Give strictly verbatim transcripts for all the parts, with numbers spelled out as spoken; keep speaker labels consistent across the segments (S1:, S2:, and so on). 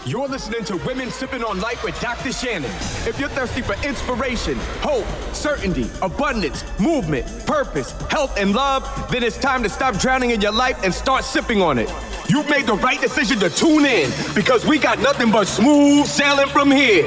S1: You're listening to Women Sipping on Life with Doctor Shannon. If you're thirsty for inspiration, hope, certainty, abundance, movement, purpose, health, and love, then it's time to stop drowning in your life and start sipping on it. You've made the right decision to tune in because we got nothing but smooth sailing from here.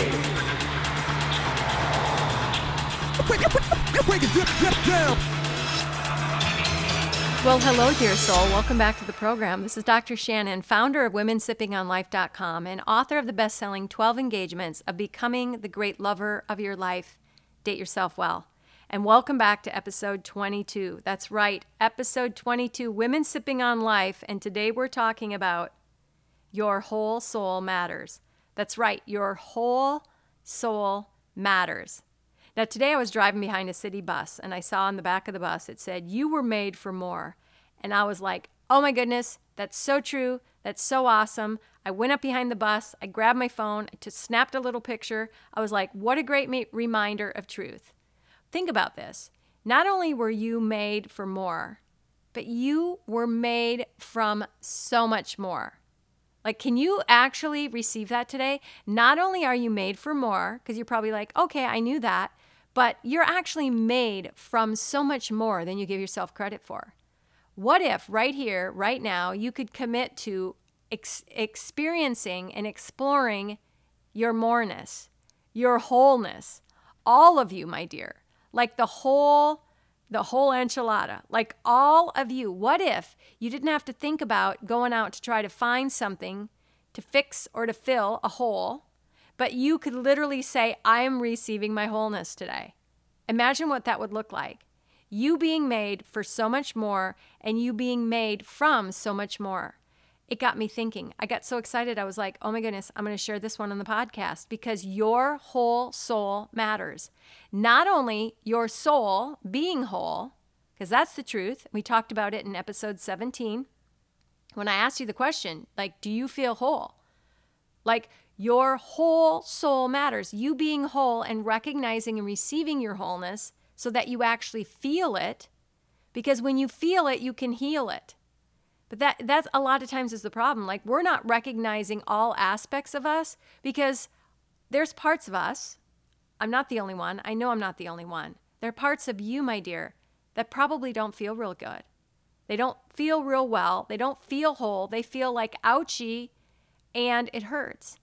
S2: Well, hello, dear soul. Welcome back to the program. This is Doctor Shannon, founder of women sipping on life dot com and author of the best-selling twelve Engagements of Becoming the Great Lover of Your Life. Date yourself well. And welcome back to episode twenty-two. That's right, episode twenty-two, Women Sipping on Life. And today we're talking about your whole soul matters. That's right, your whole soul matters. Now, today I was driving behind a city bus, and I saw on the back of the bus, it said, "You were made for more." And I was like, oh my goodness, that's so true. That's so awesome. I went up behind the bus. I grabbed my phone. I just snapped a little picture. I was like, what a great ma- reminder of truth. Think about this. Not only were you made for more, but you were made from so much more. Like, can you actually receive that today? Not only are you made for more, because you're probably like, okay, I knew that, but you're actually made from so much more than you give yourself credit for. What if right here, right now, you could commit to ex- experiencing and exploring your moreness, your wholeness, all of you, my dear, like the whole, the whole enchilada, like all of you. What if you didn't have to think about going out to try to find something to fix or to fill a hole, but you could literally say, I am receiving my wholeness today. Imagine what that would look like. You being made for so much more and you being made from so much more. It got me thinking. I got so excited. I was like, oh my goodness, I'm going to share this one on the podcast because your whole soul matters. Not only your soul being whole, because that's the truth. We talked about it in episode seventeen. When I asked you the question, like, do you feel whole? Like, your whole soul matters. You being whole and recognizing and receiving your wholeness so that you actually feel it. Because when you feel it, you can heal it. But that that's a lot of times is the problem. Like, we're not recognizing all aspects of us because there's parts of us. I'm not the only one. I know I'm not the only one. There are parts of you, my dear, that probably don't feel real good. They don't feel real well. They don't feel whole. They feel like ouchie, and it hurts.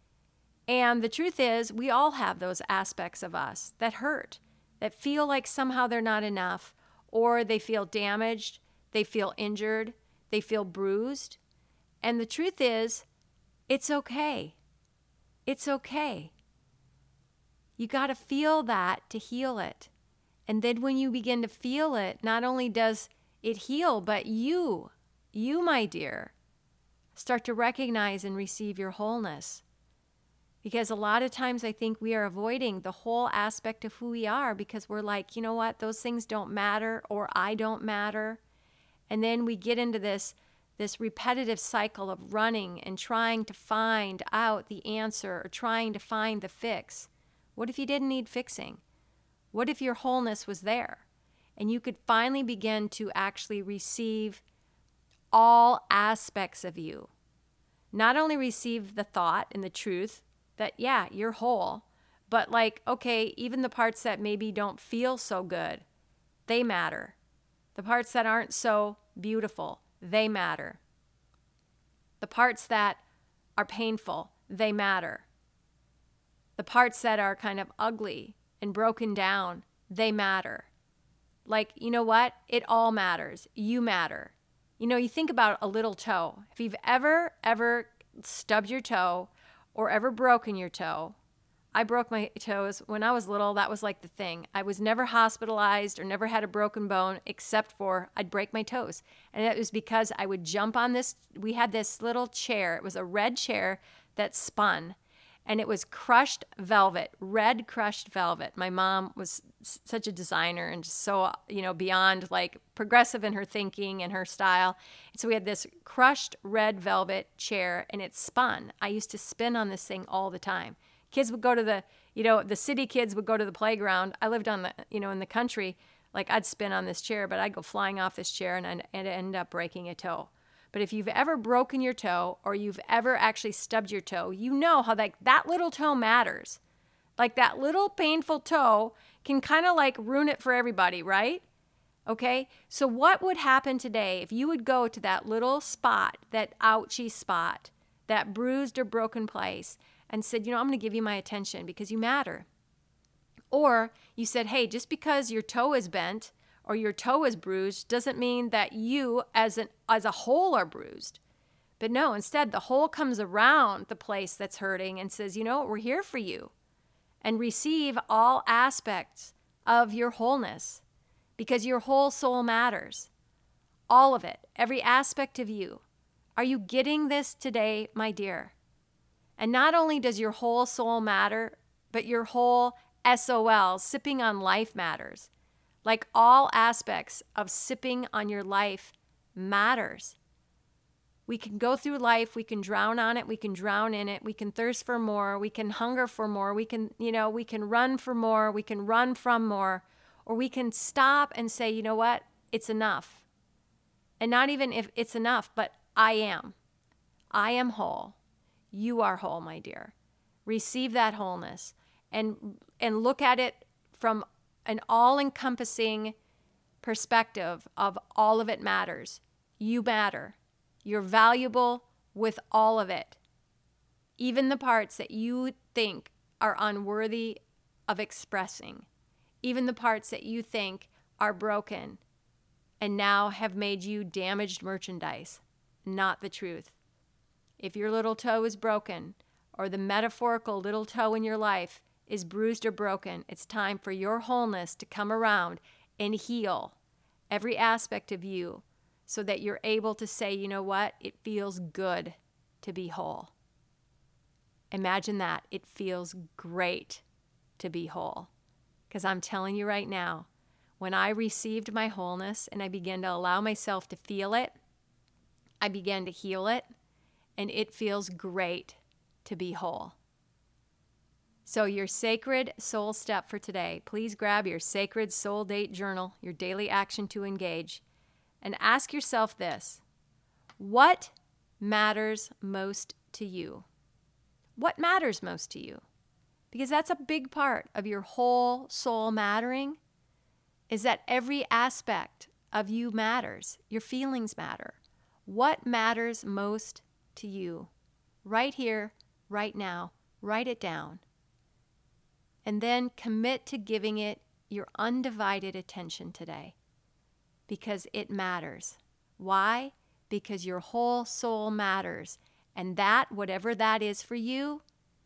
S2: And the truth is, we all have those aspects of us that hurt, that feel like somehow they're not enough, or they feel damaged, they feel injured, they feel bruised. And the truth is, it's okay. It's okay. You got to feel that to heal it. And then when you begin to feel it, not only does it heal, but you, you, my dear, start to recognize and receive your wholeness. Because a lot of times I think we are avoiding the whole aspect of who we are because we're like, you know what, those things don't matter, or I don't matter. And then we get into this, this repetitive cycle of running and trying to find out the answer or trying to find the fix. What if you didn't need fixing? What if your wholeness was there and you could finally begin to actually receive all aspects of you? Not only receive the thought and the truth that, yeah, you're whole, but like, okay, even the parts that maybe don't feel so good, they matter. The parts that aren't so beautiful, they matter. The parts that are painful, they matter. The parts that are kind of ugly and broken down, they matter. Like, you know what? It all matters. You matter. You know, you think about a little toe. If you've ever, ever stubbed your toe or ever broken your toe, I broke my toes when I was little. That was like the thing. I was never hospitalized or never had a broken bone except for I'd break my toes. And it was because I would jump on this. We had this little chair. It was a red chair that spun. And it was crushed velvet, red crushed velvet. My mom was s- such a designer and just so, you know, beyond like progressive in her thinking and her style. And so we had this crushed red velvet chair and it spun. I used to spin on this thing all the time. Kids would go to the, you know, the city kids would go to the playground. I lived on the, you know, in the country. Like I'd spin on this chair, but I'd go flying off this chair and I'd, I'd end up breaking a toe. But if you've ever broken your toe or you've ever actually stubbed your toe, you know how like that little toe matters. Like that little painful toe can kind of like ruin it for everybody, right? Okay, so what would happen today if you would go to that little spot, that ouchy spot, that bruised or broken place, and said, you know, I'm going to give you my attention because you matter. Or you said, hey, just because your toe is bent or your toe is bruised doesn't mean that you as an as a whole are bruised. But no, instead, the whole comes around the place that's hurting and says, you know what, we're here for you. And receive all aspects of your wholeness. Because your whole soul matters. All of it, every aspect of you. Are you getting this today, my dear? And not only does your whole soul matter, but your whole S O L, sipping on life, matters. Like all aspects of sipping on your life matters. We can go through life, we can drown on it, we can drown in it, we can thirst for more, we can hunger for more, we can, you know, we can run for more, we can run from more. Or we can stop and say, you know what, it's enough. And not even if it's enough, but I am. I am whole. You are whole, my dear. Receive that wholeness and and look at it from an all-encompassing perspective of all of it matters. You matter. You're valuable with all of it. Even the parts that you think are unworthy of expressing. Even the parts that you think are broken and now have made you damaged merchandise, not the truth. If your little toe is broken or the metaphorical little toe in your life is bruised or broken, it's time for your wholeness to come around and heal every aspect of you so that you're able to say, you know what, it feels good to be whole. Imagine that. It feels great to be whole. Because I'm telling you right now, when I received my wholeness and I began to allow myself to feel it, I began to heal it, and it feels great to be whole. So your sacred soul step for today, please grab your sacred soul date journal, your daily action to engage, and ask yourself this: what matters most to you? What matters most to you? Because that's a big part of your whole soul mattering, is that every aspect of you matters. Your feelings matter. What matters most to you? Right here, right now, write it down. And then commit to giving it your undivided attention today. Because it matters. Why? Because your whole soul matters. And that, whatever that is for you,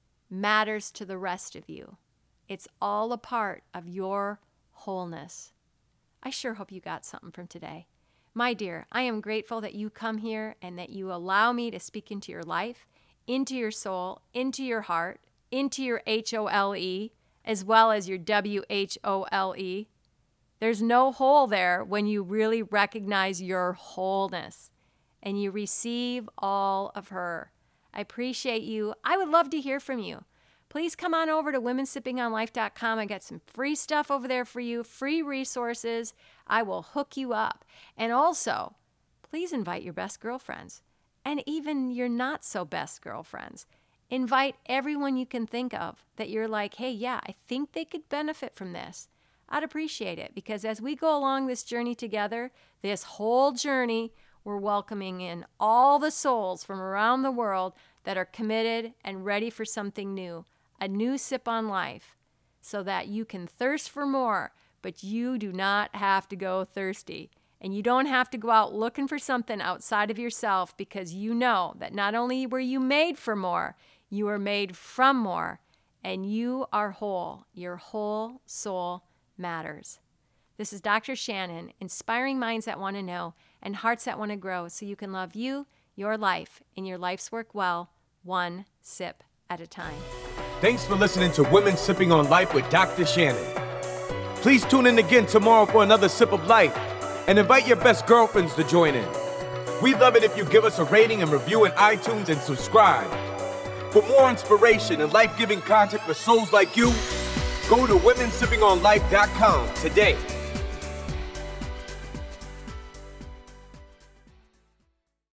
S2: matters to the rest of you. It's all a part of your wholeness. I sure hope you got something from today. My dear, I am grateful that you come here and that you allow me to speak into your life, into your soul, into your heart, into your H O L E, as well as your W H O L E. There's no hole there when you really recognize your wholeness and you receive all of her. I appreciate you. I would love to hear from you. Please come on over to women sipping on life dot com. I got some free stuff over there for you, free resources. I will hook you up. And also, please invite your best girlfriends and even your not so best girlfriends. Invite everyone you can think of that you're like, hey, yeah, I think they could benefit from this. I'd appreciate it because as we go along this journey together, this whole journey, we're welcoming in all the souls from around the world that are committed and ready for something new, a new sip on life, so that you can thirst for more, but you do not have to go thirsty. And you don't have to go out looking for something outside of yourself because you know that not only were you made for more, you were made from more, and you are whole. Your whole soul matters. This is Doctor Shannon, inspiring minds that want to know and hearts that want to grow so you can love you, your life, and your life's work well, one sip at a time.
S1: Thanks for listening to Women Sipping on Life with Doctor Shannon. Please tune in again tomorrow for another sip of life and invite your best girlfriends to join in. We'd love it if you give us a rating and review in iTunes and subscribe. For more inspiration and life-giving content for souls like you, go to women sipping on life dot com today.